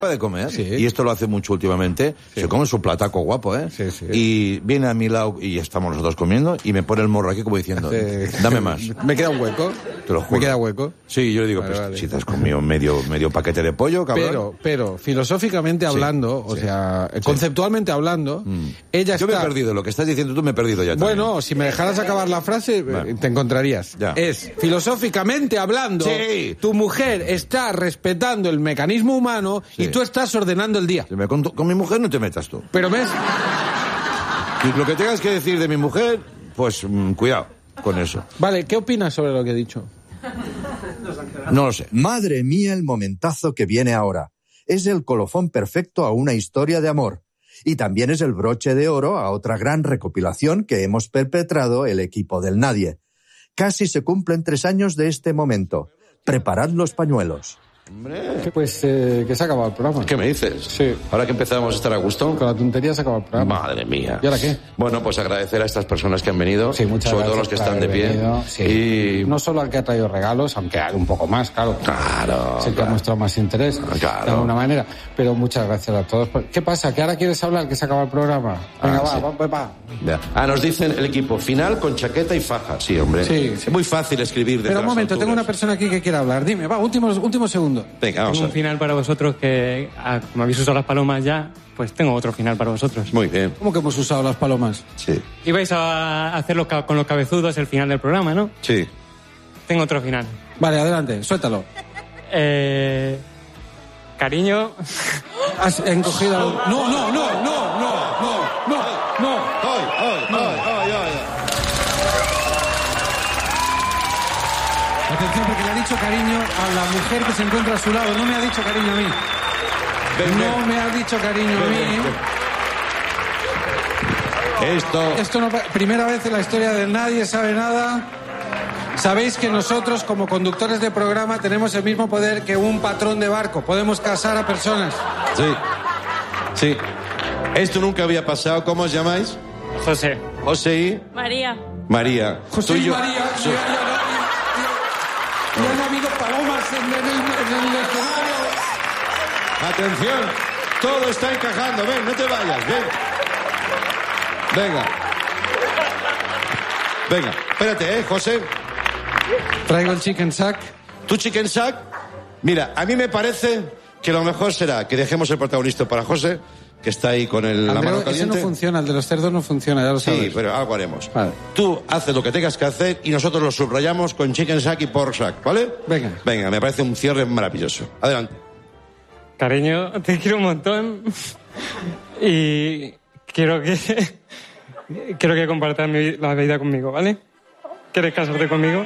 de comer, sí. Y esto lo hace mucho últimamente, sí. Se come su plataco guapo, Sí, sí. Y viene a mi lado y estamos los dos comiendo y me pone el morro aquí como diciendo, dame más. ¿Me queda un hueco? Te lo juro. ¿Me queda hueco? Sí, yo le digo, vale, pues vale. si te has comido medio paquete de pollo, cabrón. Pero filosóficamente hablando, sí. O sea, conceptualmente hablando, ella yo está... me he perdido, lo que estás diciendo tú me he perdido ya también. Bueno, si me dejaras acabar la frase, te encontrarías. Ya. Es, filosóficamente hablando, sí. Tu mujer está respetando el mecanismo humano y tú estás ordenando el día. Con mi mujer no te metas tú. Pero ves... Y lo que tengas que decir de mi mujer, pues cuidado con eso. Vale, ¿qué opinas sobre lo que he dicho? No lo sé. Madre mía, el momentazo que viene ahora. Es el colofón perfecto a una historia de amor. Y también es el broche de oro a otra gran recopilación que hemos perpetrado el equipo del Nadie. Casi se cumplen 3 años de este momento. Preparad los pañuelos. Hombre. Pues que se ha acabado el programa. ¿Qué me dices? Sí. Ahora que empezamos a estar a gusto. Con la tontería se ha acabado el programa. Madre mía. ¿Y ahora qué? Bueno, pues agradecer a estas personas que han venido. Sí, muchas sobre gracias todo los que por están de haber pie. venido, sí. Y... No solo al que ha traído regalos, aunque hay un poco más, claro. Claro. Es el que ha mostrado más interés, claro. De alguna manera. Pero muchas gracias a todos. ¿Qué pasa? ¿Que ahora quieres hablar? ¿Que se acaba el programa? Venga, va. Ya. Nos dicen el equipo final con chaqueta y faja. Sí, hombre. Sí. Es muy fácil escribir desde Pero un las momento, alturas. tengo una persona aquí que quiere hablar. Dime, va, último segundo. Venga, vamos Tengo a un final para vosotros que, como habéis usado las palomas ya, pues tengo otro final para vosotros. Muy bien. ¿Cómo que hemos usado las palomas? Sí. Ibais a hacerlo con los cabezudos el final del programa, ¿no? Sí. Tengo otro final. Vale, adelante, suéltalo. Cariño... Has encogido... No. ¡Ay! Atención, porque le ha dicho cariño a la mujer que se encuentra a su lado. No me ha dicho cariño a mí. No me ha dicho cariño a mí. Esto no... Primera vez en la historia del Nadie Sabe Nada. Sabéis que nosotros, como conductores de programa, tenemos el mismo poder que un patrón de barco. Podemos casar a personas. Sí. Esto nunca había pasado. ¿Cómo os llamáis? José. José y... María. José Tú y yo... María. Y han habido palomas en el escenario. Atención, todo está encajando. Ven, no te vayas, ven. Venga, espérate, José. Traigo el chicken sack. ¿Tu chicken sack? Mira, a mí me parece que lo mejor será que dejemos el protagonista para José, que está ahí con la mano Ese caliente. no funciona, el de los cerdos no funciona, ya lo sabes. Sí, pero algo haremos. Vale. Tú haces lo que tengas que hacer y nosotros lo subrayamos con chicken sack y pork sack, ¿vale? Venga, me parece un cierre maravilloso. Adelante. Cariño, te quiero un montón y quiero que compartas la vida conmigo, ¿vale? ¿Quieres casarte conmigo?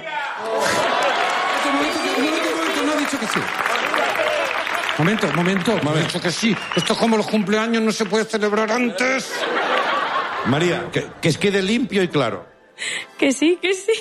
No ha dicho que sí. Momento. Ha dicho que sí. Esto es como los cumpleaños, no se puede celebrar antes. María, que quede limpio y claro. Que sí. ¡Que sí!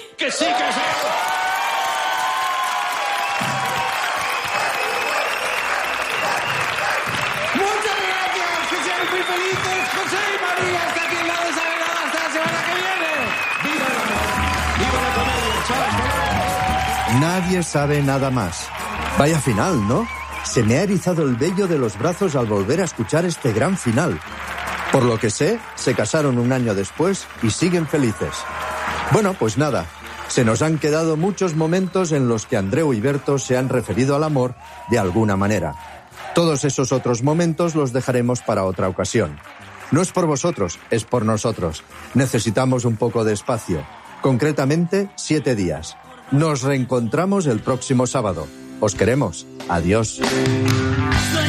Muchas gracias, que sean muy felices. José y María, hasta aquí en la Desavelada, hasta la semana que viene. ¡Viva la comedia, chavos! Nadie sabe nada más. Vaya final, ¿no? Se me ha erizado el vello de los brazos al volver a escuchar este gran final. Por lo que sé, se casaron un año después y siguen felices. Bueno, pues nada. Se nos han quedado muchos momentos en los que Andreu y Berto se han referido al amor de alguna manera. Todos esos otros momentos los dejaremos para otra ocasión. No es por vosotros, es por nosotros. Necesitamos un poco de espacio. Concretamente, 7 días. Nos reencontramos el próximo sábado. Os queremos. Adiós.